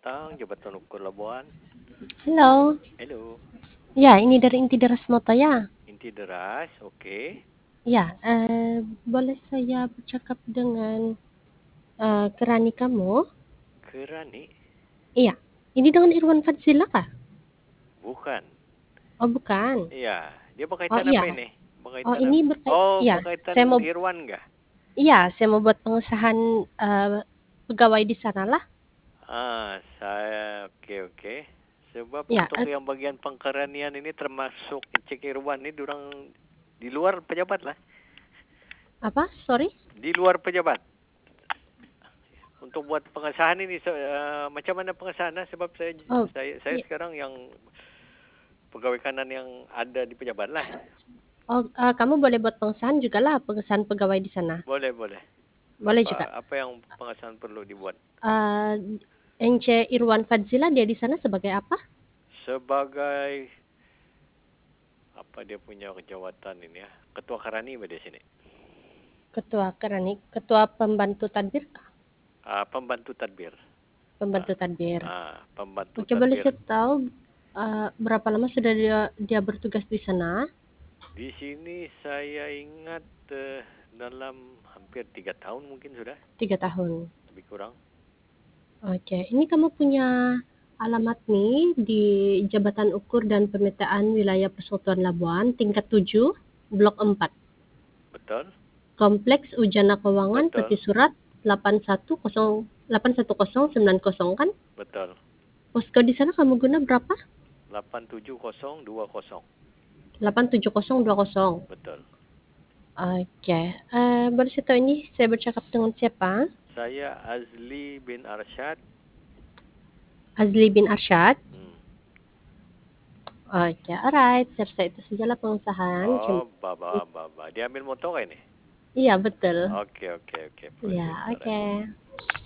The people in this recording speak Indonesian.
datang, Jabatan Ukur Labuan. Halo. Halo, Ya, ini dari Inti Deras Moto ya. inti deras, oke. Ya, boleh saya bercakap dengan kerani kamu? Kerani? Iya. Ini dengan Irwan Fadzila kah? Bukan. Oh, bukan. Iya, dia Oh, berkaitan iya. apa ini? Oh, Berkaitan ini apa? Oh, iya. berkaitan Saya mau Irwan nggak? saya mau buat pengesahan pegawai di sana lah. Oke. Sebab Ya, untuk yang bagian pengkeranian ini termasuk Cik Irwan ini durang di luar pejabat lah. apa? Sorry. Di luar pejabat. Untuk buat pengesahan ini macam mana pengesahannya sebab saya Oh, saya saya iya. sekarang yang pegawai kanan yang ada di pejabat lah. Oh, kamu boleh buat pengesahan juga lah, pengesahan pegawai di sana. Boleh. Boleh juga. Apa yang pengesahan perlu dibuat? Uh, NC Irwan Fadzila dia di sana sebagai apa? Sebagai apa dia punya jawatan ini ya? Ketua Karani di sini. Ketua kerani, ketua pembantu tadbir kah? Pembantu tadbir. Pembantu tadbir. Pembantu Oke, boleh tadbir. saya tahu berapa lama sudah dia bertugas di sana? Di sini saya ingat dalam hampir 3 tahun mungkin sudah, 3 tahun. lebih kurang. Oke, ini kamu punya alamat nih di Jabatan Ukur dan Pemetaan Wilayah Persekutuan Labuan, tingkat 7, Blok 4. Betul? Kompleks Ujana Keuangan, Peti Betul. Surat 81090 kan? Betul. Posko di sana kamu guna berapa? 87020. 87020. Betul. Oke, baru saya tahu ini saya bercakap dengan siapa? Saya Azli bin Arsyad. Azli bin Arsyad. Hmm. Oke, alright. Saya itu sajalah pengusahaan. Oh, baba. Dia ambil motor ini? Iya, betul. Oke. Iya, Proses. oke.